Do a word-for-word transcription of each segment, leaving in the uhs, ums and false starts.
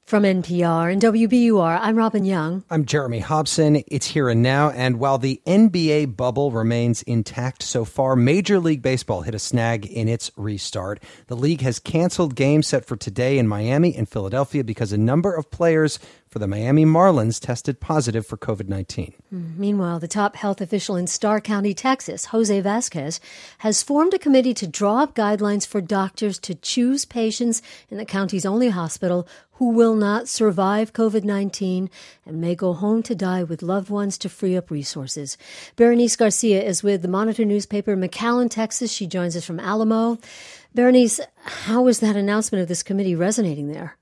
From N P R and W B U R, I'm Robin Young. I'm Jeremy Hobson. It's here and now, and while the N B A bubble remains intact so far, Major League Baseball hit a snag in its restart. The league has canceled games set for today in Miami and Philadelphia because a number of players for the Miami Marlins tested positive for covid nineteen. Meanwhile, the top health official in Starr County, Texas, Jose Vasquez, has formed a committee to draw up guidelines for doctors to choose patients in the county's only hospital who will not survive covid nineteen and may go home to die with loved ones to free up resources. Berenice Garcia is with the Monitor newspaper, McAllen, Texas. She joins us from Alamo. Berenice, how is that announcement of this committee resonating there?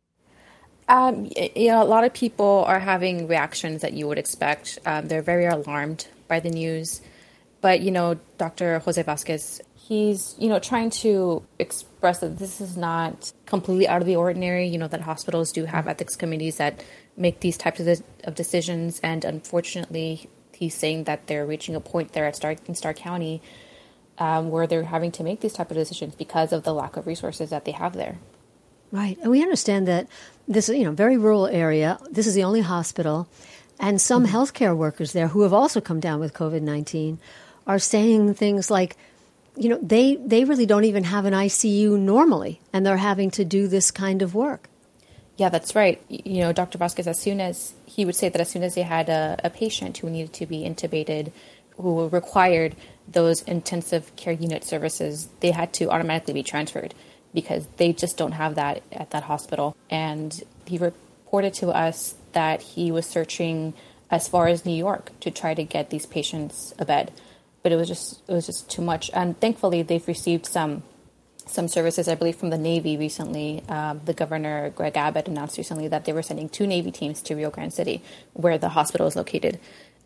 Um, you know, a lot of people are having reactions that you would expect. Um, they're very alarmed by the news. But, you know, Doctor Jose Vasquez, he's, you know, trying to express that this is not completely out of the ordinary, you know, that hospitals do have ethics committees that make these types of, of decisions. And unfortunately, he's saying that they're reaching a point there at Starr, in Starr County um, where they're having to make these type of decisions because of the lack of resources that they have there. Right. And we understand that this is, you know, very rural area. This is the only hospital. And some mm-hmm. healthcare workers there who have also come down with covid nineteen are saying things like, you know, they, they really don't even have an I C U normally, and they're having to do this kind of work. Yeah, that's right. You know, Doctor Vasquez, as soon as he would say that as soon as they had a, a patient who needed to be intubated, who required those intensive care unit services, they had to automatically be transferred, because they just don't have that at that hospital. And he reported to us that he was searching as far as New York to try to get these patients a bed. But it was just it was just too much. And thankfully, they've received some some services, I believe, from the Navy recently. Um, the governor, Greg Abbott, announced recently that they were sending two Navy teams to Rio Grande City, where the hospital is located.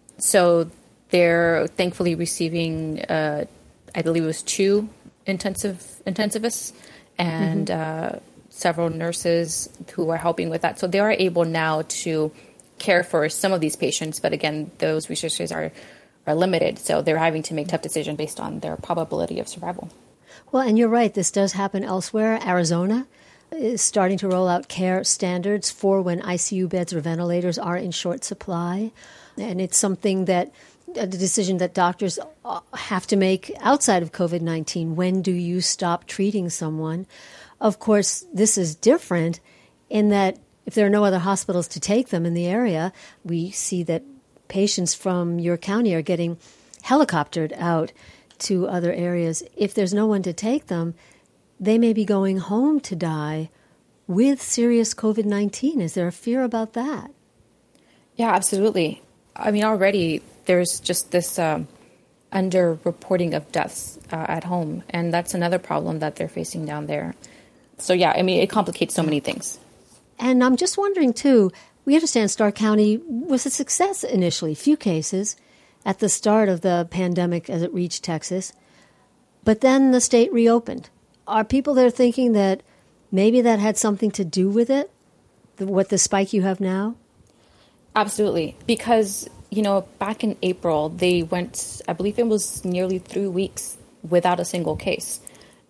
So they're thankfully receiving, uh, I believe it was two intensive intensivists, and mm-hmm. uh, several nurses who are helping with that. So they are able now to care for some of these patients. But again, those resources are, are limited. So they're having to make tough decisions based on their probability of survival. Well, and you're right. This does happen elsewhere. Arizona is starting to roll out care standards for when I C U beds or ventilators are in short supply. And it's something that a decision that doctors have to make outside of covid nineteen. When do you stop treating someone? Of course, this is different in that if there are no other hospitals to take them in the area, we see that patients from your county are getting helicoptered out to other areas. If there's no one to take them, they may be going home to die with serious covid nineteen. Is there a fear about that? Yeah, absolutely. I mean, already there's just this um, under-reporting of deaths uh, at home, and that's another problem that they're facing down there. So, yeah, I mean, it complicates so many things. And I'm just wondering, too, we understand Starr County was a success initially, few cases at the start of the pandemic as it reached Texas, but then the state reopened. Are people there thinking that maybe that had something to do with it, the, what the spike you have now? Absolutely, because, you know, back in April, they went, I believe it was nearly three weeks without a single case.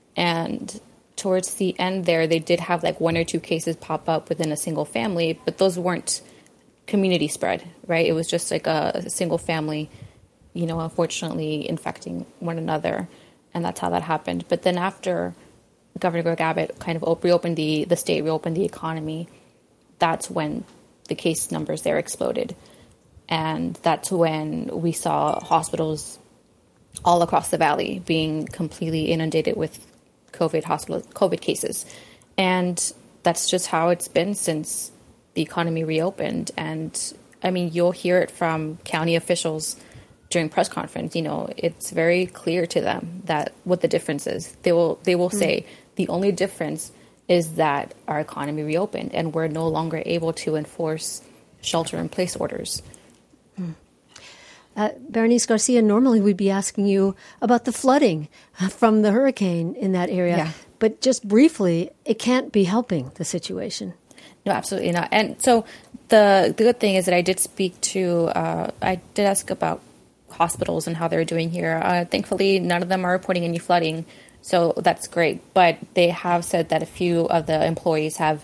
And towards the end there, they did have like one or two cases pop up within a single family, but those weren't community spread, right? It was just like a, a single family, you know, unfortunately infecting one another. And that's how that happened. But then after Governor Greg Abbott kind of op- reopened the, the state, reopened the economy, that's when the case numbers there exploded. And that's when we saw hospitals all across the valley being completely inundated with COVID hospital COVID cases. And that's just how it's been since the economy reopened. And I mean, you'll hear it from county officials during press conference. You know, it's very clear to them that what the difference is. They will they will mm-hmm. say the only difference is that our economy reopened and we're no longer able to enforce shelter-in-place orders. Hmm. Uh, Berenice Garcia, normally we'd be asking you about the flooding from the hurricane in that area. Yeah. But just briefly, it can't be helping the situation. No, absolutely not. And so the, the good thing is that I did speak to, uh, I did ask about hospitals and how they're doing here. Uh, thankfully, none of them are reporting any flooding. So that's great. But they have said that a few of the employees have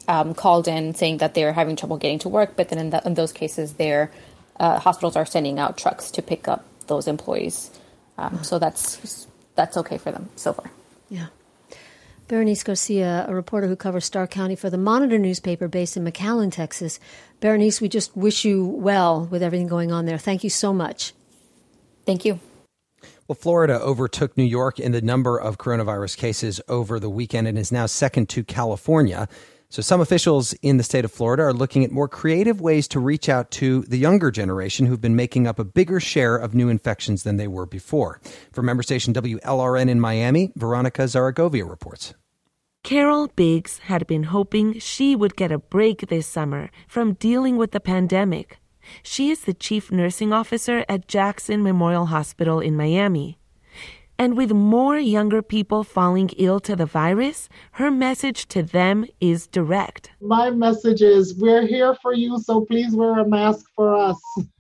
um, called in saying that they're having trouble getting to work, but then in, the, in those cases, their uh, hospitals are sending out trucks to pick up those employees. Um, so that's that's okay for them so far. Yeah. Berenice Garcia, a reporter who covers Starr County for the Monitor newspaper based in McAllen, Texas. Berenice, we just wish you well with everything going on there. Thank you so much. Thank you. Well, Florida overtook New York in the number of coronavirus cases over the weekend and is now second to California. So some officials in the state of Florida are looking at more creative ways to reach out to the younger generation who've been making up a bigger share of new infections than they were before. For member station W L R N in Miami, Veronica Zaragovia reports. Carol Biggs had been hoping she would get a break this summer from dealing with the pandemic. She is the chief nursing officer at Jackson Memorial Hospital in Miami. And with more younger people falling ill to the virus, her message to them is direct. My message is, we're here for you, so please wear a mask for us.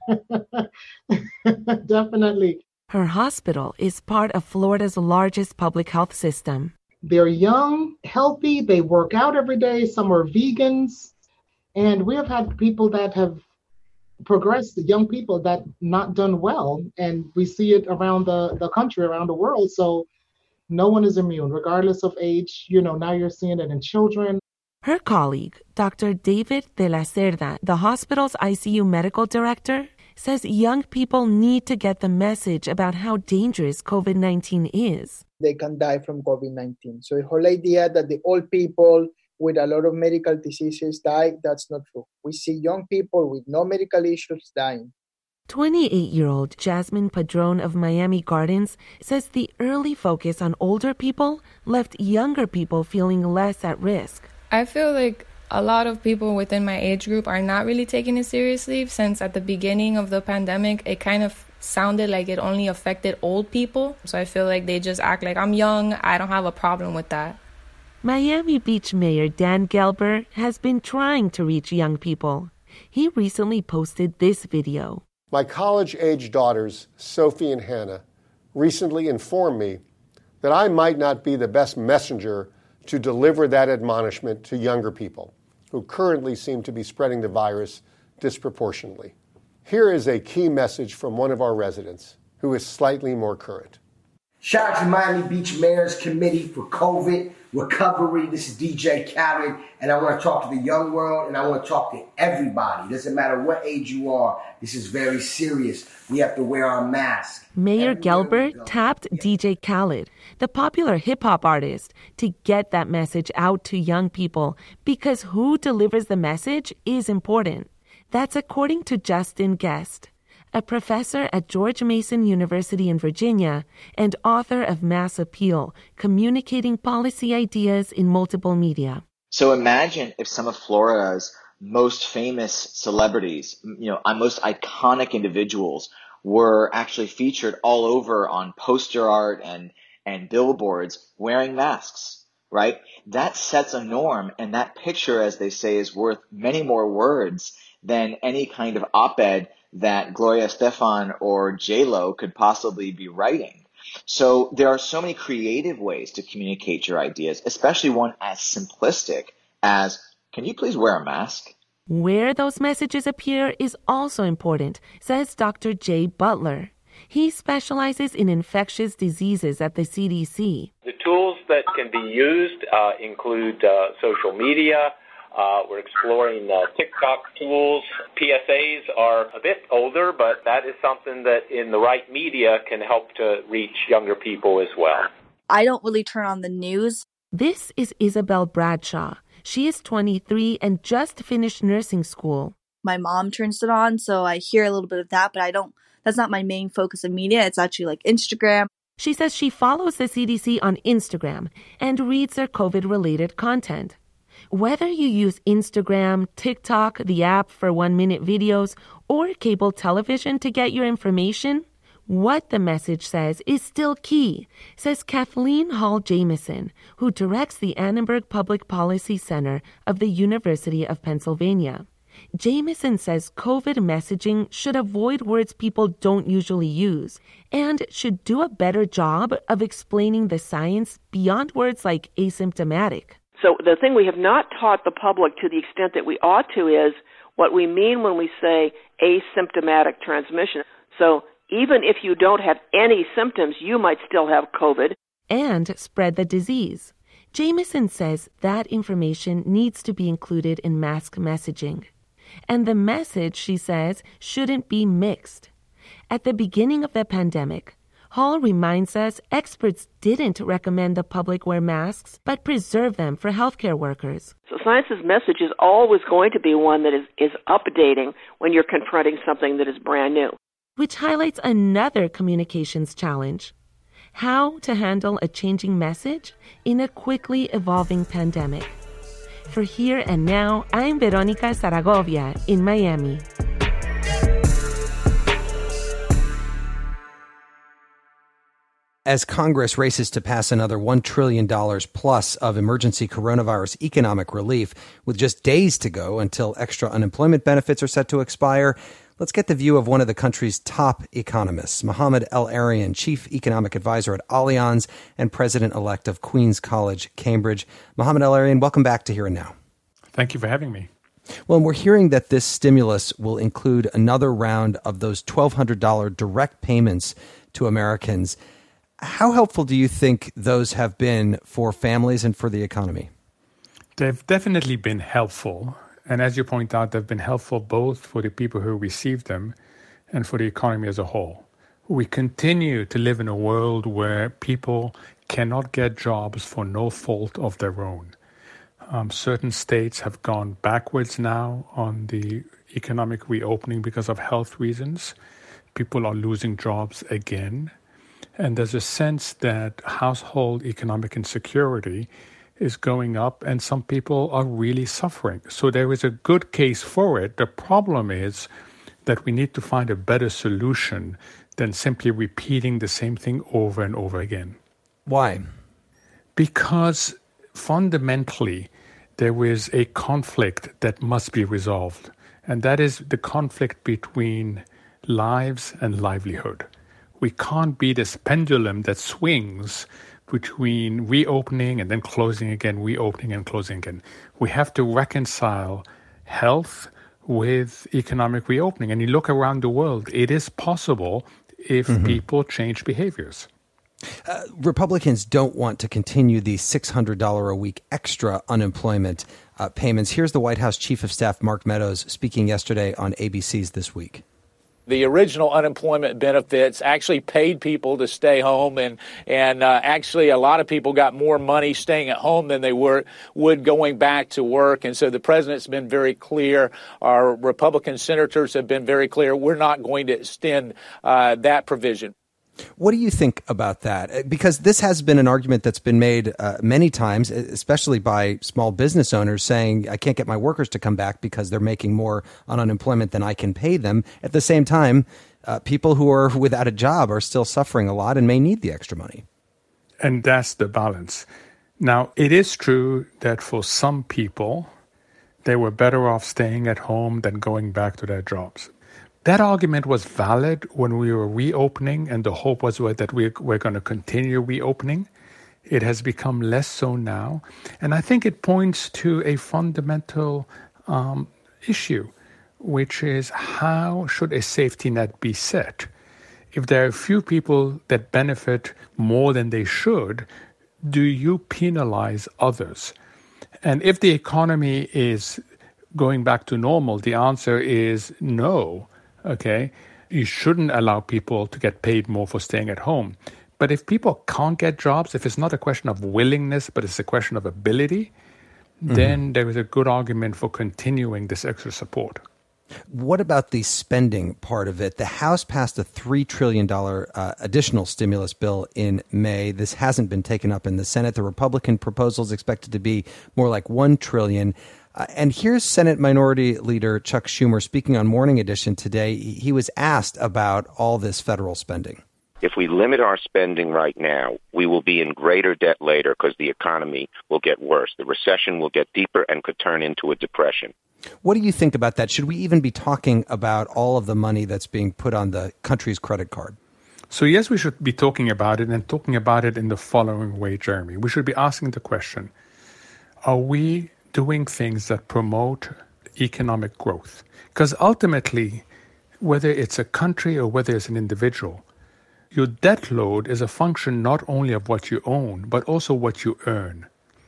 Definitely. Her hospital is part of Florida's largest public health system. They're young, healthy, they work out every day, some are vegans, and we have had people that have progressed, young people that not done well, and we see it around the, the country, around the world, so no one is immune, regardless of age. You know, now you're seeing it in children. Her colleague, Doctor David de la Cerda, the hospital's I C U medical director, says young people need to get the message about how dangerous covid nineteen is. They can die from covid nineteen. So the whole idea that the old people with a lot of medical diseases die, that's not true. We see young people with no medical issues dying. twenty-eight-year-old Jasmine Padron of Miami Gardens says the early focus on older people left younger people feeling less at risk. I feel like a lot of people within my age group are not really taking it seriously, since at the beginning of the pandemic, it kind of sounded like it only affected old people. So I feel like they just act like, I'm young, I don't have a problem with that. Miami Beach Mayor Dan Gelber has been trying to reach young people. He recently posted this video. My college-age daughters, Sophie and Hannah, recently informed me that I might not be the best messenger to deliver that admonishment to younger people who currently seem to be spreading the virus disproportionately. Here is a key message from one of our residents who is slightly more current. Shout out to Miami Beach Mayor's Committee for COVID Recovery. This is D J Khaled, and I want to talk to the young world, and I want to talk to everybody. It doesn't matter what age you are. This is very serious. We have to wear our mask. Mayor Gelber tapped D J Khaled, the popular hip-hop artist, to get that message out to young people, because who delivers the message is important. That's according to Justin Guest, a professor at George Mason University in Virginia and author of Mass Appeal, Communicating Policy Ideas in Multiple Media. So imagine if some of Florida's most famous celebrities, you know, most iconic individuals were actually featured all over on poster art and, and billboards wearing masks, right? That sets a norm, and that picture, as they say, is worth many more words than any kind of op-ed that Gloria Estefan or J-Lo could possibly be writing. So there are so many creative ways to communicate your ideas, especially one as simplistic as, can you please wear a mask? Where those messages appear is also important, says Doctor Jay Butler. He specializes in infectious diseases at the C D C. The tools that can be used uh, include uh, social media. Uh, we're exploring uh, TikTok tools. P S As are a bit older, but that is something that in the right media can help to reach younger people as well. I don't really turn on the news. This is Isabel Bradshaw. She is twenty-three and just finished nursing school. My mom turns it on, so I hear a little bit of that, but I don't, that's not my main focus of media. It's actually like Instagram. She says she follows the C D C on Instagram and reads their COVID-related content. Whether you use Instagram, TikTok, the app for one-minute videos, or cable television to get your information, what the message says is still key, says Kathleen Hall Jamieson, who directs the Annenberg Public Policy Center of the University of Pennsylvania. Jamieson says COVID messaging should avoid words people don't usually use and should do a better job of explaining the science beyond words like asymptomatic. So the thing we have not taught the public to the extent that we ought to is what we mean when we say asymptomatic transmission. So even if you don't have any symptoms, you might still have COVID. And spread the disease. Jamieson says that information needs to be included in mask messaging. And the message, she says, shouldn't be mixed. At the beginning of the pandemic, Hall reminds us experts didn't recommend the public wear masks, but preserve them for healthcare workers. So science's message is always going to be one that is, is updating when you're confronting something that is brand new. Which highlights another communications challenge. How to handle a changing message in a quickly evolving pandemic. For Here and Now, I'm Veronica Zaragovia in Miami. As Congress races to pass another one trillion dollars plus of emergency coronavirus economic relief, with just days to go until extra unemployment benefits are set to expire, let's get the view of one of the country's top economists, Mohamed El-Erian, Chief Economic Advisor at Allianz and President-elect of Queen's College, Cambridge. Mohamed El-Erian, welcome back to Here and Now. Thank you for having me. Well, we're hearing that this stimulus will include another round of those twelve hundred dollars direct payments to Americans. How helpful do you think those have been for families and for the economy? They've definitely been helpful. And as you point out, they've been helpful both for the people who received them and for the economy as a whole. We continue to live in a world where people cannot get jobs for no fault of their own. Um, certain states have gone backwards now on the economic reopening because of health reasons. People are losing jobs again. And there's a sense that household economic insecurity is going up and some people are really suffering. So there is a good case for it. The problem is that we need to find a better solution than simply repeating the same thing over and over again. Why? Because fundamentally, there is a conflict that must be resolved. And that is the conflict between lives and livelihood. We can't be this pendulum that swings between reopening and then closing again, reopening and closing again. We have to reconcile health with economic reopening. And you look around the world, it is possible if mm-hmm. people change behaviors. Uh, Republicans don't want to continue the six hundred dollars a week extra unemployment uh, payments. Here's the White House Chief of Staff, Mark Meadows, speaking yesterday on A B C's This Week. The original unemployment benefits actually paid people to stay home, and and uh, actually a lot of people got more money staying at home than they were would going back to work. And so the president's been very clear. Our Republican senators have been very clear. We're not going to extend uh, that provision. What do you think about that? Because this has been an argument that's been made uh, many times, especially by small business owners saying, I can't get my workers to come back because they're making more on unemployment than I can pay them. At the same time, uh, people who are without a job are still suffering a lot and may need the extra money. And that's the balance. Now, it is true that for some people, they were better off staying at home than going back to their jobs. That argument was valid when we were reopening, and the hope was that we're, we're going to continue reopening. It has become less so now. And I think it points to a fundamental um, issue, which is how should a safety net be set? If there are a few people that benefit more than they should, do you penalize others? And if the economy is going back to normal, the answer is no. Okay, you shouldn't allow people to get paid more for staying at home. But if people can't get jobs, if it's not a question of willingness, but it's a question of ability, mm-hmm. then there is a good argument for continuing this extra support. What about the spending part of it? The House passed a three trillion dollars uh, additional stimulus bill in May. This hasn't been taken up in the Senate. The Republican proposal is expected to be more like one trillion dollars. Uh, and here's Senate Minority Leader Chuck Schumer speaking on Morning Edition today. He was asked about all this federal spending. If we limit our spending right now, we will be in greater debt later because the economy will get worse. The recession will get deeper and could turn into a depression. What do you think about that? Should we even be talking about all of the money that's being put on the country's credit card? So yes, we should be talking about it and talking about it in the following way, Jeremy. We should be asking the question, are we doing things that promote economic growth? Because ultimately, whether it's a country or whether it's an individual, your debt load is a function not only of what you own, but also what you earn.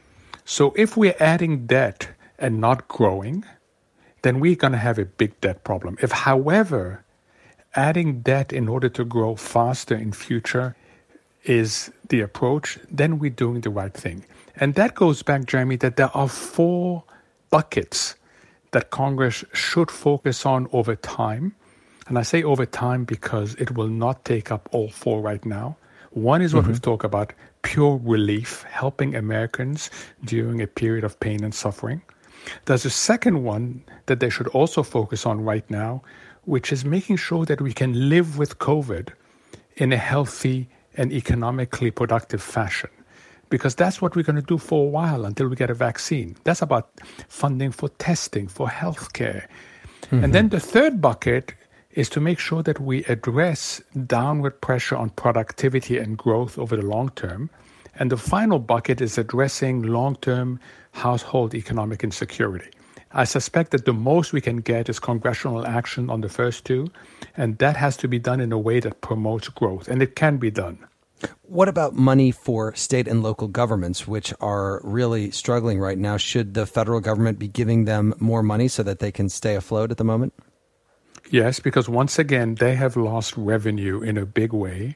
So if we're adding debt and not growing, then we're going to have a big debt problem. If, however, adding debt in order to grow faster in future is the approach, then we're doing the right thing. And that goes back, Jeremy, that there are four buckets that Congress should focus on over time. And I say over time because it will not take up all four right now. One is what mm-hmm. we've talked about, pure relief, helping Americans during a period of pain and suffering. There's a second one that they should also focus on right now, which is making sure that we can live with COVID in a healthy and economically productive fashion. Because that's what we're going to do for a while until we get a vaccine. That's about funding for testing, for healthcare. Mm-hmm. And then the third bucket is to make sure that we address downward pressure on productivity and growth over the long term. And the final bucket is addressing long-term household economic insecurity. I suspect that the most we can get is congressional action on the first two, and that has to be done in a way that promotes growth, and it can be done. What about money for state and local governments, which are really struggling right now? Should the federal government be giving them more money so that they can stay afloat at the moment? Yes, because once again, they have lost revenue in a big way,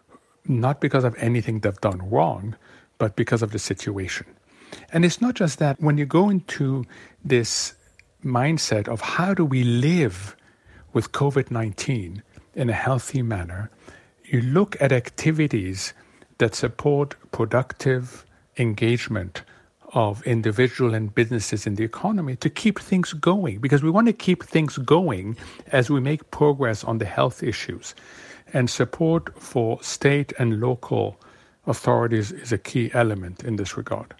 not because of anything they've done wrong, but because of the situation. And it's not just that. When you go into this mindset of how do we live with COVID nineteen in a healthy manner, you look at activities that support productive engagement of individual and businesses in the economy to keep things going, because we want to keep things going as we make progress on the health issues. And support for state and local authorities is a key element in this regard.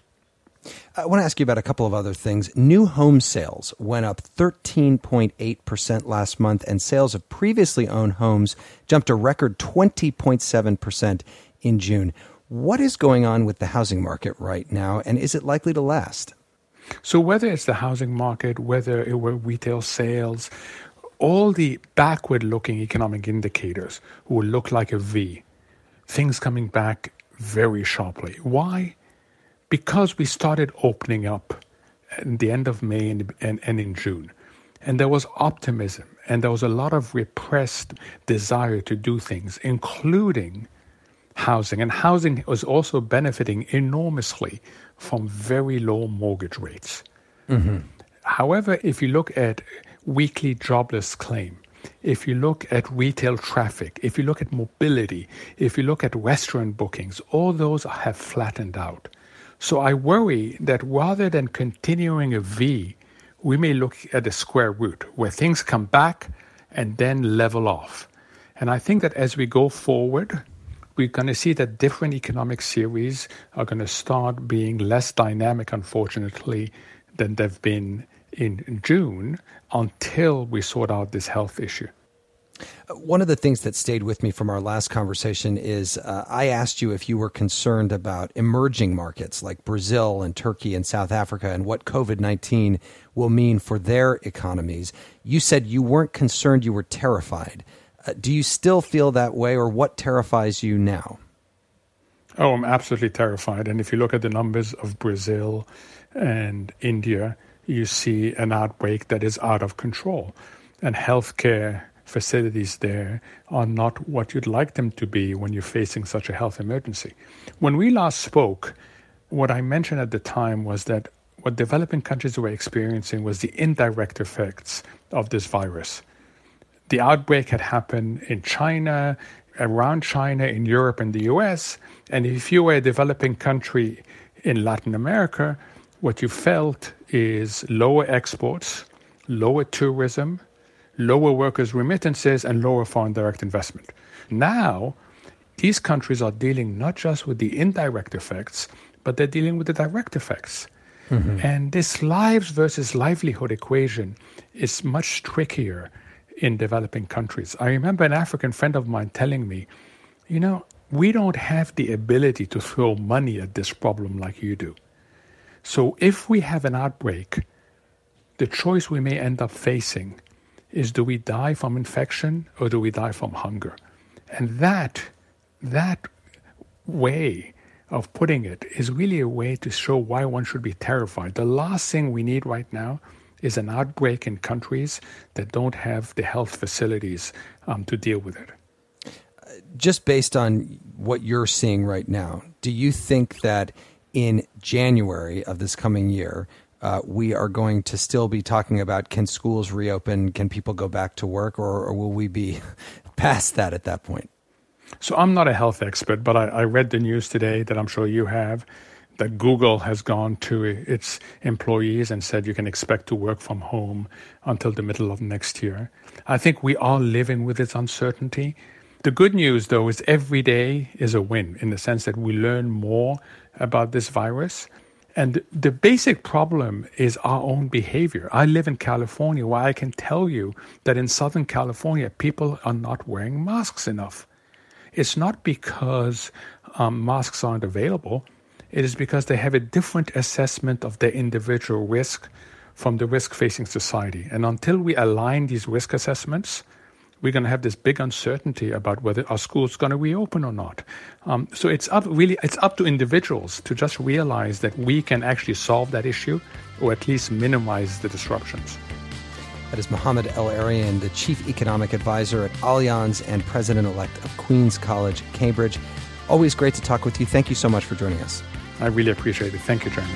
I want to ask you about a couple of other things. New home sales went up thirteen point eight percent last month, and sales of previously owned homes jumped a record twenty point seven percent in June. What is going on with the housing market right now, and is it likely to last? So whether it's the housing market, whether it were retail sales, all the backward-looking economic indicators will look like a V, things coming back very sharply. Why? Because we started opening up at the end of May and, and, and in June. And there was optimism, and there was a lot of repressed desire to do things, including housing. And housing was also benefiting enormously from very low mortgage rates. Mm-hmm. However, if you look at weekly jobless claim, if you look at retail traffic, if you look at mobility, if you look at restaurant bookings, all those have flattened out. So I worry that rather than continuing a V, we may look at a square root where things come back and then level off. And I think that as we go forward, we're going to see that different economic series are going to start being less dynamic, unfortunately, than they've been in June until we sort out this health issue. One of the things that stayed with me from our last conversation is uh, I asked you if you were concerned about emerging markets like Brazil and Turkey and South Africa and what COVID nineteen will mean for their economies. You said you weren't concerned, you were terrified. Uh, do you still feel that way, or what terrifies you now? Oh, I'm absolutely terrified. And if you look at the numbers of Brazil and India, you see an outbreak that is out of control. And healthcare facilities there are not what you'd like them to be when you're facing such a health emergency. When we last spoke, what I mentioned at the time was that what developing countries were experiencing was the indirect effects of this virus. The outbreak had happened in China, around China, in Europe and the U S, and if you were a developing country in Latin America, what you felt is lower exports, lower tourism, lower workers' remittances, and lower foreign direct investment. Now, these countries are dealing not just with the indirect effects, but they're dealing with the direct effects. Mm-hmm. And this lives versus livelihood equation is much trickier in developing countries. I remember an African friend of mine telling me, you know, we don't have the ability to throw money at this problem like you do. So if we have an outbreak, the choice we may end up facing is, do we die from infection or do we die from hunger? And that, that way of putting it is really a way to show why one should be terrified. The last thing we need right now is an outbreak in countries that don't have the health facilities um, to deal with it. Just based on what you're seeing right now, do you think that in January of this coming year, uh, we are going to still be talking about, can schools reopen, can people go back to work, or, or will we be past that at that point? So I'm not a health expert, but I, I read the news today that I'm sure you have, that Google has gone to its employees and said you can expect to work from home until the middle of next year. I think we are living with this uncertainty. The good news, though, is every day is a win in the sense that we learn more about this virus. And the basic problem is our own behavior. I live in California, where I can tell you that in Southern California, people are not wearing masks enough. It's not because um, masks aren't available. It is because they have a different assessment of their individual risk from the risk facing society. And until we align these risk assessments, we're going to have this big uncertainty about whether our school's going to reopen or not. Um, so it's up really, it's up to individuals to just realize that we can actually solve that issue, or at least minimize the disruptions. That is Mohamed El-Erian, the Chief Economic Advisor at Allianz and President-elect of Queen's College, Cambridge. Always great to talk with you. Thank you so much for joining us. I really appreciate it. Thank you, Jeremy.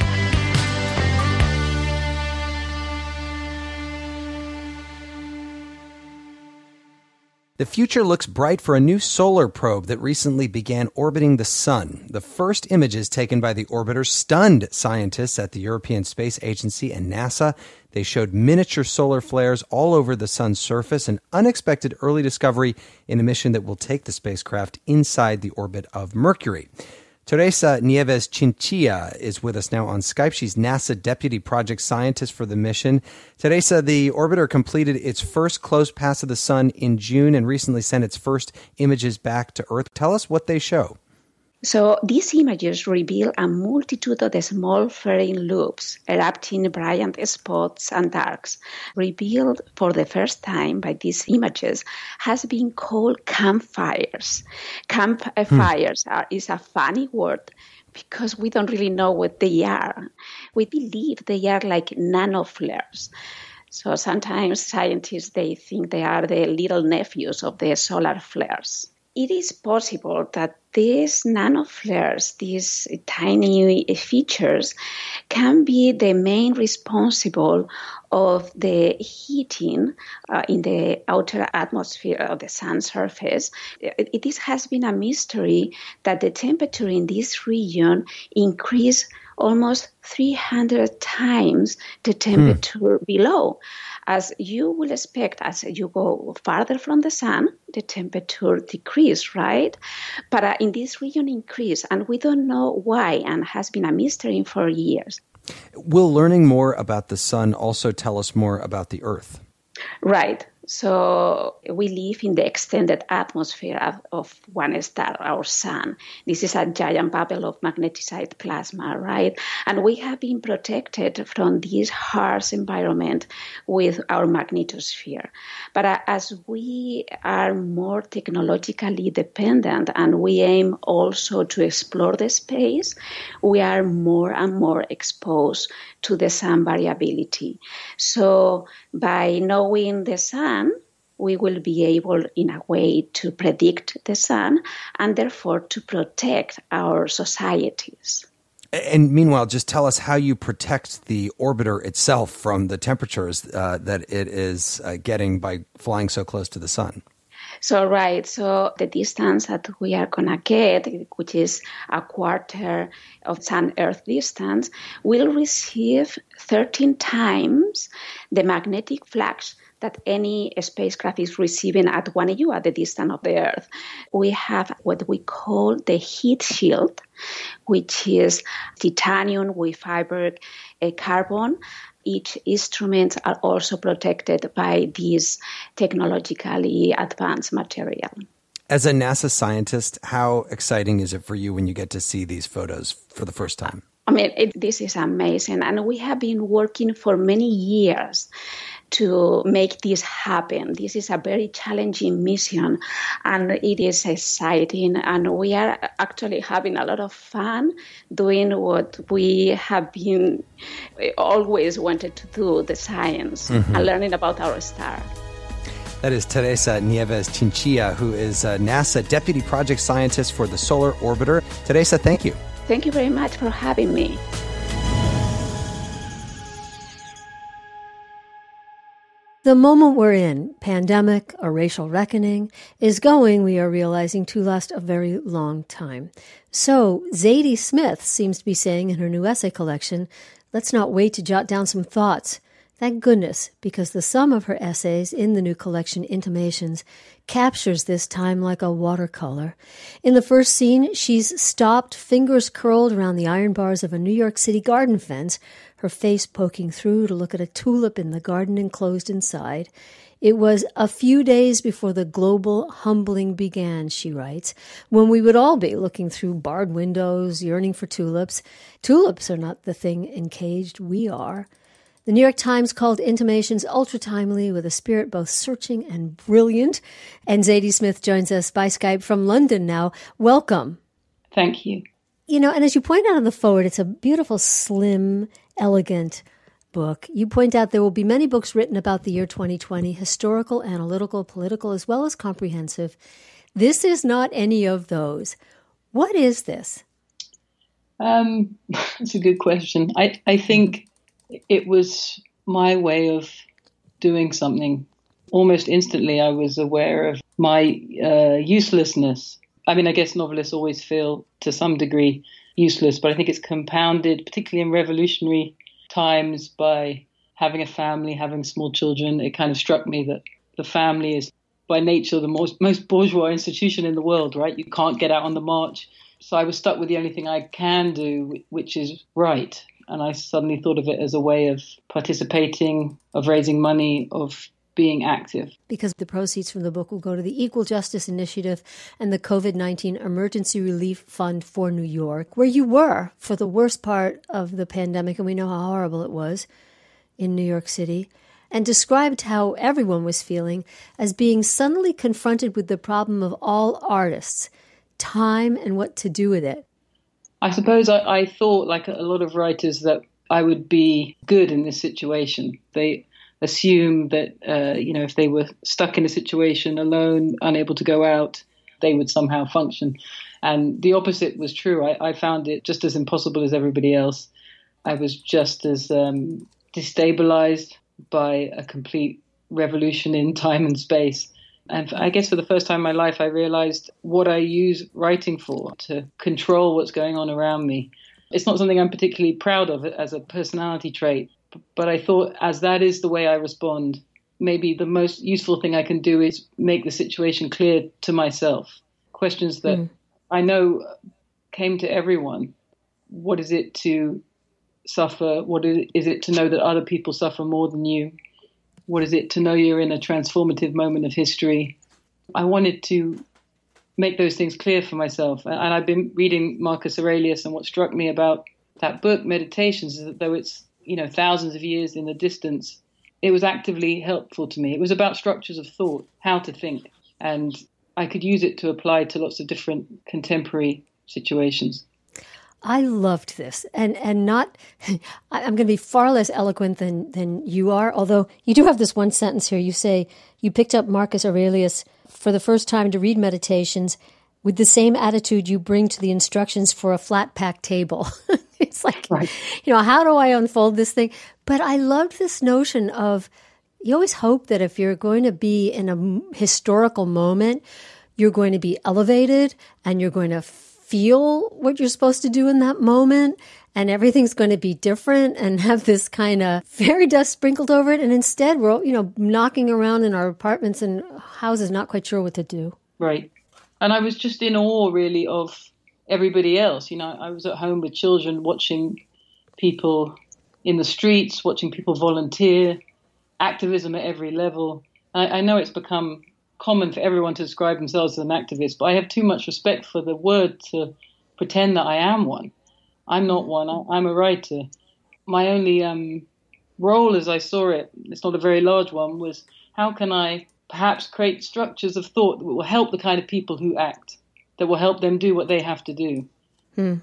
The future looks bright for a new solar probe that recently began orbiting the sun. The first images taken by the orbiter stunned scientists at the European Space Agency and NASA. They showed miniature solar flares all over the sun's surface, an unexpected early discovery in a mission that will take the spacecraft inside the orbit of Mercury. Teresa Nieves Chinchilla is with us now on Skype. She's NASA Deputy Project Scientist for the mission. Teresa, the orbiter completed its first close pass of the sun in June and recently sent its first images back to Earth. Tell us what they show. So these images reveal a multitude of the small flaring loops, erupting bright spots and darks. Revealed for the first time by these images has been called campfires. Campfires hmm. are, is a funny word because we don't really know what they are. We believe they are like nanoflares. So sometimes scientists, they think they are the little nephews of the solar flares. It is possible that these nanoflares, these tiny features, can be the main responsible of the heating uh, in the outer atmosphere of the sun's surface. It, it is, has been a mystery that the temperature in this region increased almost three hundred times the temperature hmm. below. As you will expect, as you go farther from the sun, the temperature decreases, right? But uh, in this region increase, and we don't know why, and has been a mystery for years. Will learning more about the sun also tell us more about the Earth? Right. So we live in the extended atmosphere of, of one star, our sun. This is a giant bubble of magnetized plasma, right? And we have been protected from this harsh environment with our magnetosphere. But uh, as we are more technologically dependent and we aim also to explore the space, we are more and more exposed to the sun variability. So by knowing the sun, we will be able, in a way, to predict the sun and therefore to protect our societies. And meanwhile, just tell us how you protect the orbiter itself from the temperatures uh, that it is uh, getting by flying so close to the sun. So, right, so the distance that we are going to get, which is a quarter of Sun-Earth distance, will receive thirteen times the magnetic flux that any spacecraft is receiving at one A U, at the distance of the Earth. We have what we call the heat shield, which is titanium with fiber carbon. Each instrument are also protected by this technologically advanced material. As a NASA scientist, how exciting is it for you when you get to see these photos for the first time? I mean, it, this is amazing. And we have been working for many years to make this happen. This is a very challenging mission, and it is exciting. And we are actually having a lot of fun doing what we have been always wanted to do, the science, mm-hmm. and learning about our star. That is Teresa Nieves Chinchilla, who is a NASA Deputy Project Scientist for the Solar Orbiter. Teresa, thank you. Thank you very much for having me. The moment we're in, pandemic, a racial reckoning, is going, we are realizing, to last a very long time. So Zadie Smith seems to be saying in her new essay collection, let's not wait to jot down some thoughts. Thank goodness, because the sum of her essays in the new collection, Intimations, captures this time like a watercolor. In the first scene, she's stopped, fingers curled around the iron bars of a New York City garden fence, her face poking through to look at a tulip in the garden enclosed inside. It was a few days before the global humbling began, she writes, when we would all be looking through barred windows, yearning for tulips. Tulips are not the thing encaged, we are. The New York Times called Intimations ultra-timely with a spirit both searching and brilliant. And Zadie Smith joins us by Skype from London now. Welcome. Thank you. You know, and as you point out on the forward, it's a beautiful, slim, elegant book. You point out there will be many books written about the year twenty twenty, historical, analytical, political, as well as comprehensive. This is not any of those. What is this? Um, that's a good question. I, I think it was my way of doing something. Almost instantly, I was aware of my uh, uselessness. I mean, I guess novelists always feel to some degree useless, but I think it's compounded, particularly in revolutionary times, by having a family, having small children. It kind of struck me that the family is by nature the most, most bourgeois institution in the world, right? You can't get out on the march. So I was stuck with the only thing I can do, which is write. And I suddenly thought of it as a way of participating, of raising money, of being active. Because the proceeds from the book will go to the Equal Justice Initiative and the COVID nineteen Emergency Relief Fund for New York, where you were for the worst part of the pandemic, and we know how horrible it was in New York City, and described how everyone was feeling as being suddenly confronted with the problem of all artists, time and what to do with it. I suppose I, I thought, like a lot of writers, that I would be good in this situation. They assume that, uh, you know, if they were stuck in a situation alone, unable to go out, they would somehow function. And the opposite was true. I, I found it just as impossible as everybody else. I was just as um, destabilized by a complete revolution in time and space. And I guess for the first time in my life, I realized what I use writing for, to control what's going on around me. It's not something I'm particularly proud of as a personality trait, but I thought as that is the way I respond, maybe the most useful thing I can do is make the situation clear to myself. Questions that mm. I know came to everyone. What is it to suffer? What is it to know that other people suffer more than you? What is it to know you're in a transformative moment of history? I wanted to make those things clear for myself. And I've been reading Marcus Aurelius, and what struck me about that book, Meditations, is that though it's, you know, thousands of years in the distance, it was actively helpful to me. It was about structures of thought, how to think. And I could use it to apply to lots of different contemporary situations. I loved this, and and not. I'm going to be far less eloquent than than you are. Although you do have this one sentence here. You say you picked up Marcus Aurelius for the first time to read Meditations with the same attitude you bring to the instructions for a flat pack table. It's like, right. you know, how do I unfold this thing? But I loved this notion of, you always hope that if you're going to be in a historical moment, you're going to be elevated and you're going to feel what you're supposed to do in that moment, and everything's going to be different and have this kind of fairy dust sprinkled over it. And instead, we're, you know, knocking around in our apartments and houses, not quite sure what to do. Right. And I was just in awe, really, of everybody else. You know, I was at home with children watching people in the streets, watching people volunteer, activism at every level. I, I know it's become common for everyone to describe themselves as an activist, but I have too much respect for the word to pretend that I am one. I'm not one. I, I'm a writer. My only um, role, as I saw it, it's not a very large one, was how can I perhaps create structures of thought that will help the kind of people who act, that will help them do what they have to do. Hmm.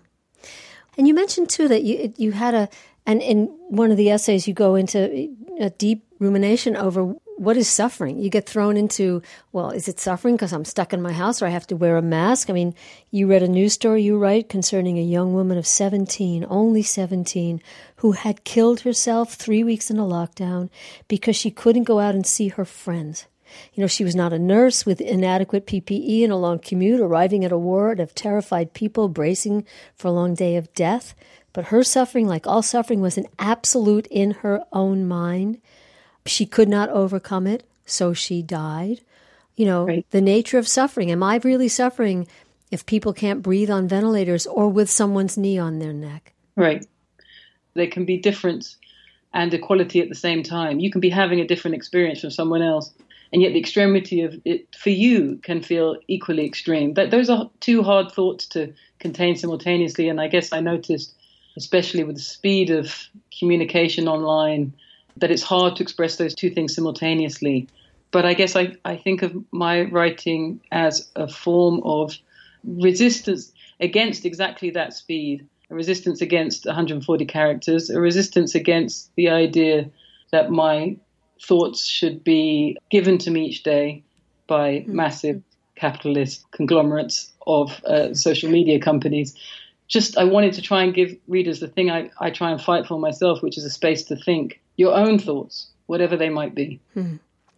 And you mentioned, too, that you you had a, and in one of the essays you go into a deep rumination over what is suffering. You get thrown into, well, is it suffering because I'm stuck in my house or I have to wear a mask? I mean, you read a news story you write concerning a young woman of seventeen, only seventeen, who had killed herself three weeks in a lockdown because she couldn't go out and see her friends. You know, she was not a nurse with inadequate P P E and a long commute, arriving at a ward of terrified people bracing for a long day of death. But her suffering, like all suffering, was an absolute in her own mind. She could not overcome it, so she died. You know, right. The nature of suffering. Am I really suffering if people can't breathe on ventilators or with someone's knee on their neck? Right. There can be difference and equality at the same time. You can be having a different experience from someone else, and yet the extremity of it for you can feel equally extreme. That those are two hard thoughts to contain simultaneously, and I guess I noticed, especially with the speed of communication online, that it's hard to express those two things simultaneously. But I guess I, I think of my writing as a form of resistance against exactly that speed, a resistance against one hundred forty characters, a resistance against the idea that my thoughts should be given to me each day by mm-hmm. massive capitalist conglomerates of uh, social media companies. Just I wanted to try and give readers the thing I, I try and fight for myself, which is a space to think your own thoughts, whatever they might be. Hmm.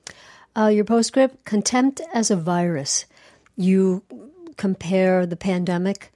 Uh, your postscript, contempt as a virus. You compare the pandemic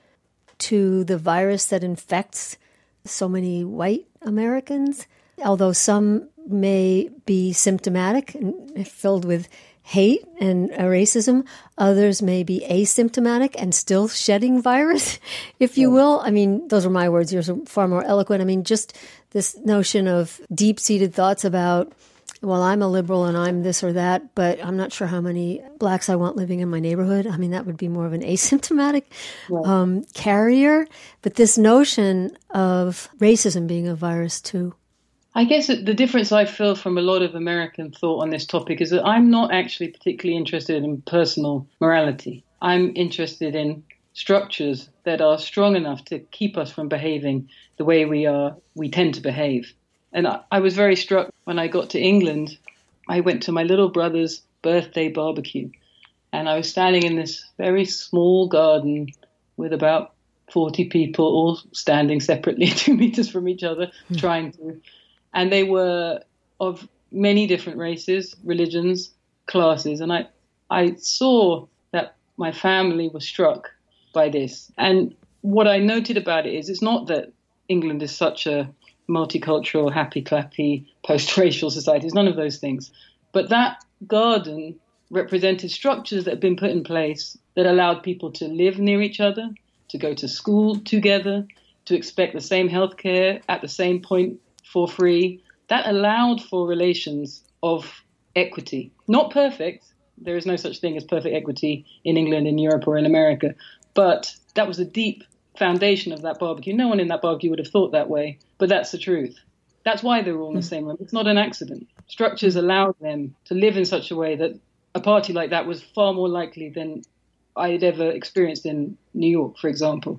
to the virus that infects so many white Americans, although some may be symptomatic and filled with hate and racism. Others may be asymptomatic and still shedding virus, if you will. I mean, those are my words. Yours are far more eloquent. I mean, just this notion of deep-seated thoughts about, well, I'm a liberal and I'm this or that, but I'm not sure how many blacks I want living in my neighborhood. I mean, that would be more of an asymptomatic right. um, carrier. But this notion of racism being a virus, too. I guess the difference I feel from a lot of American thought on this topic is that I'm not actually particularly interested in personal morality. I'm interested in structures that are strong enough to keep us from behaving the way we are, we tend to behave. And I, I was very struck when I got to England. I went to my little brother's birthday barbecue, and I was standing in this very small garden with about forty people all standing separately, two meters from each other, mm. trying to... And they were of many different races, religions, classes. And I, I saw that my family was struck by this. And what I noted about it is it's not that England is such a multicultural, happy-clappy, post-racial society. It's none of those things. But that garden represented structures that had been put in place that allowed people to live near each other, to go to school together, to expect the same healthcare at the same point for free. That allowed for relations of equity. Not perfect. There is no such thing as perfect equity in England, in Europe, or in America. But that was a deep foundation of that barbecue. No one in that barbecue would have thought that way, but that's the truth. That's why they were all in the same room. It's not an accident. Structures allowed them to live in such a way that a party like that was far more likely than I had ever experienced in New York, for example.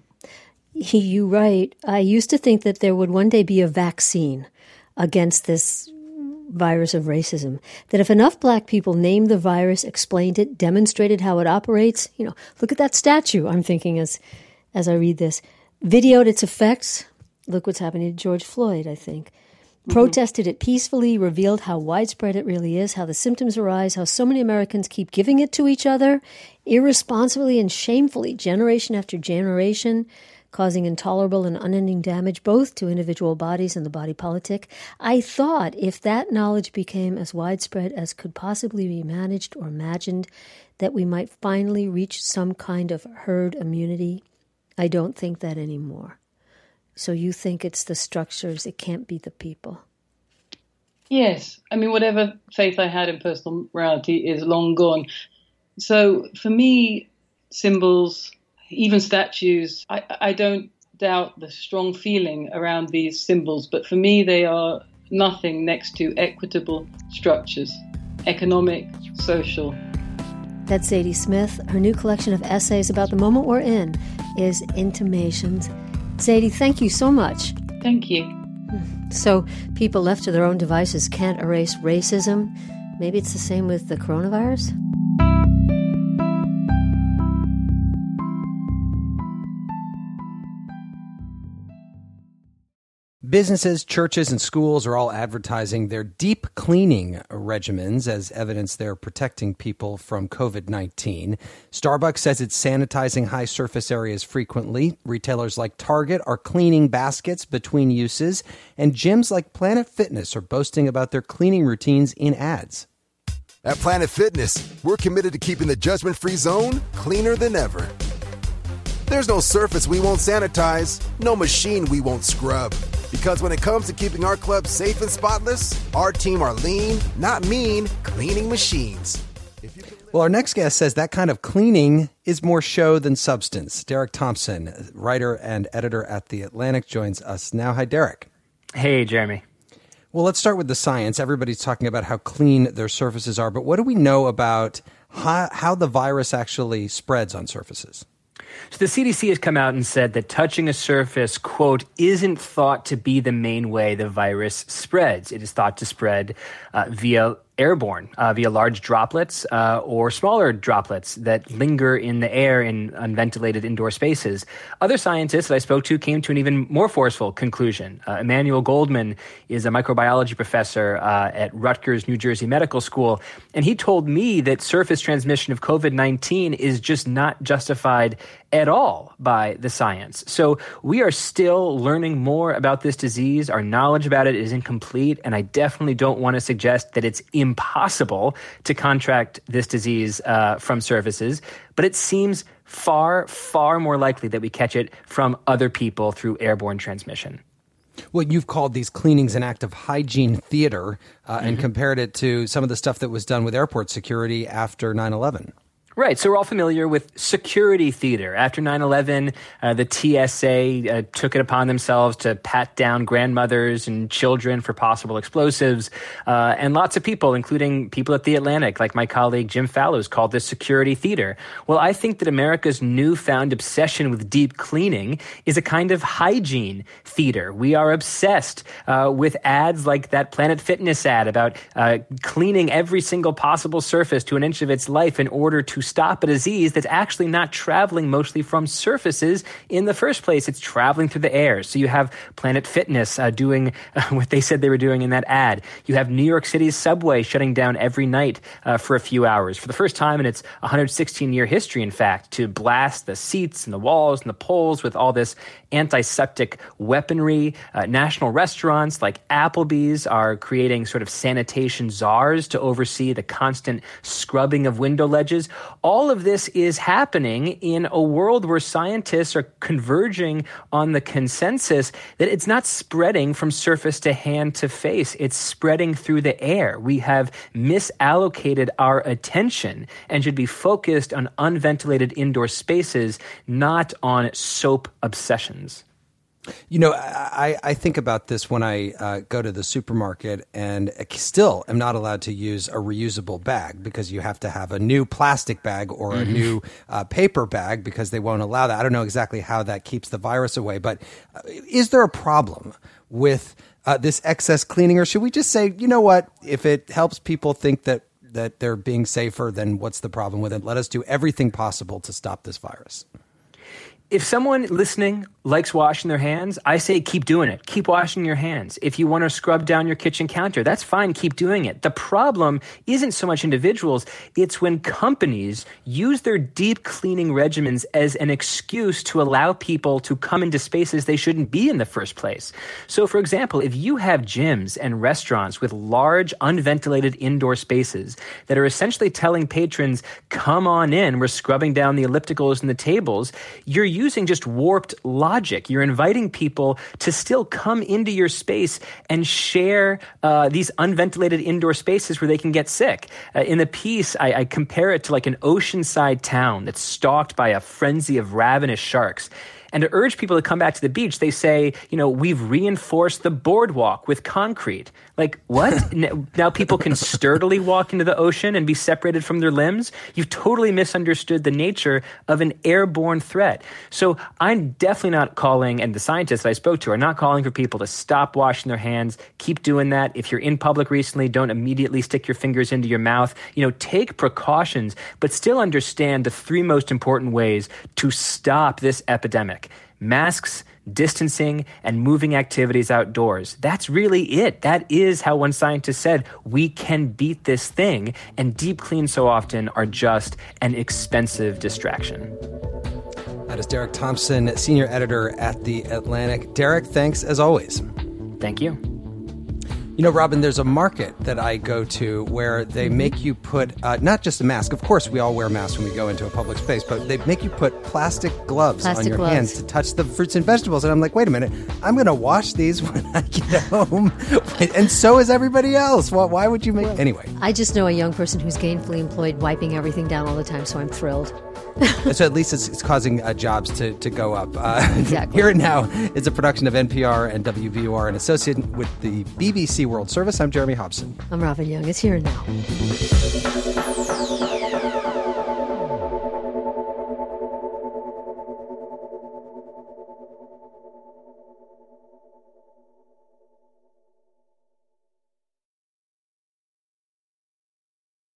You write, I used to think that there would one day be a vaccine against this virus of racism, that if enough black people named the virus, explained it, demonstrated how it operates, you know, look at that statue, I'm thinking as as I read this, videoed its effects, look what's happening to George Floyd, I think, mm-hmm. protested it peacefully, revealed how widespread it really is, how the symptoms arise, how so many Americans keep giving it to each other, irresponsibly and shamefully, generation after generation, causing intolerable and unending damage both to individual bodies and the body politic. I thought if that knowledge became as widespread as could possibly be managed or imagined, that we might finally reach some kind of herd immunity. I don't think that anymore. So you think it's the structures, it can't be the people. Yes. I mean, whatever faith I had in personal morality is long gone. So for me, symbols, even statues, I, I don't doubt the strong feeling around these symbols, but for me they are nothing next to equitable structures, economic, social. That's Zadie Smith. Her new collection of essays about the moment we're in is Intimations. Zadie, thank you so much. Thank you. So people left to their own devices can't erase racism. Maybe it's the same with the coronavirus? Businesses, churches, and schools are all advertising their deep cleaning regimens as evidence they're protecting people from covid nineteen. Starbucks says it's sanitizing high surface areas frequently. Retailers like Target are cleaning baskets between uses. And gyms like Planet Fitness are boasting about their cleaning routines in ads. At Planet Fitness, we're committed to keeping the judgment-free zone cleaner than ever. There's no surface we won't sanitize, no machine we won't scrub. Because when it comes to keeping our club safe and spotless, our team are lean, not mean, cleaning machines. Well, our next guest says that kind of cleaning is more show than substance. Derek Thompson, writer and editor at The Atlantic, joins us now. Hi, Derek. Hey, Jeremy. Well, let's start with the science. Everybody's talking about how clean their surfaces are, but what do we know about how, how the virus actually spreads on surfaces? So the C D C has come out and said that touching a surface, quote, isn't thought to be the main way the virus spreads. It is thought to spread uh, via airborne, uh, via large droplets uh, or smaller droplets that linger in the air in unventilated indoor spaces. Other scientists that I spoke to came to an even more forceful conclusion. Uh, Emmanuel Goldman is a microbiology professor uh, at Rutgers, New Jersey Medical School, and he told me that surface transmission of covid nineteen is just not justified at all by the science. So we are still learning more about this disease. Our knowledge about it is incomplete, and I definitely don't want to suggest that it's impossible to contract this disease uh, from surfaces, but it seems far, far more likely that we catch it from other people through airborne transmission. Well, you've called these cleanings an act of hygiene theater uh, Mm-hmm. and compared it to some of the stuff that was done with airport security after nine eleven. Right. So we're all familiar with security theater. After nine eleven, uh, the T S A uh, took it upon themselves to pat down grandmothers and children for possible explosives. Uh, and lots of people, including people at The Atlantic, like my colleague Jim Fallows, called this security theater. Well, I think that America's newfound obsession with deep cleaning is a kind of hygiene theater. We are obsessed uh, with ads like that Planet Fitness ad about uh, cleaning every single possible surface to an inch of its life in order to stop a disease that's actually not traveling mostly from surfaces in the first place. It's traveling through the air. So you have Planet Fitness uh, doing uh, what they said they were doing in that ad. You have New York City's subway shutting down every night uh, for a few hours, for the first time in its one hundred sixteen year history, in fact, to blast the seats and the walls and the poles with all this antiseptic weaponry. Uh, national restaurants like Applebee's are creating sort of sanitation czars to oversee the constant scrubbing of window ledges. All of this is happening in a world where scientists are converging on the consensus that it's not spreading from surface to hand to face. It's spreading through the air. We have misallocated our attention and should be focused on unventilated indoor spaces, not on soap obsessions. You know, I, I think about this when I uh, go to the supermarket and still am not allowed to use a reusable bag because you have to have a new plastic bag or a mm-hmm. new uh, paper bag because they won't allow that. I don't know exactly how that keeps the virus away, but uh, is there a problem with uh, this excess cleaning, or should we just say, you know what, if it helps people think that that they're being safer, then what's the problem with it? Let us do everything possible to stop this virus. If someone listening likes washing their hands, I say keep doing it. Keep washing your hands. If you want to scrub down your kitchen counter, that's fine. Keep doing it. The problem isn't so much individuals. It's when companies use their deep cleaning regimens as an excuse to allow people to come into spaces they shouldn't be in the first place. So, for example, if you have gyms and restaurants with large, unventilated indoor spaces that are essentially telling patrons, come on in, we're scrubbing down the ellipticals and the tables, you're using just warped logic. You're inviting people to still come into your space and share uh, these unventilated indoor spaces where they can get sick. Uh, in the piece, I, I compare it to like an oceanside town that's stalked by a frenzy of ravenous sharks. And to urge people to come back to the beach, they say, you know, we've reinforced the boardwalk with concrete. Like, what? Now people can sturdily walk into the ocean and be separated from their limbs? You've totally misunderstood the nature of an airborne threat. So I'm definitely not calling, and the scientists I spoke to are not calling for people to stop washing their hands. Keep doing that. If you're in public recently, don't immediately stick your fingers into your mouth. You know, take precautions, but still understand the three most important ways to stop this epidemic. Masks, distancing, and moving activities outdoors. That's really it. That is how one scientist said we can beat this thing, and deep cleans so often are just an expensive distraction. That is Derek Thompson, senior editor at The Atlantic. Derek, thanks as always. Thank you. You know, Robin, there's a market that I go to where they make you put, uh, not just a mask. Of course, we all wear masks when we go into a public space, but they make you put plastic gloves plastic on your gloves. hands to touch the fruits and vegetables. And I'm like, wait a minute, I'm going to wash these when I get home. And so is everybody else. Well, why would you make... Well, anyway. I just know a young person who's gainfully employed wiping everything down all the time, so I'm thrilled. So at least it's, it's causing uh, jobs to, to go up. Uh, exactly. Here and Now is a production of N P R and W V U R, an associate with the B B C World Service. I'm Jeremy Hobson. I'm Robin Young. It's Here and Now.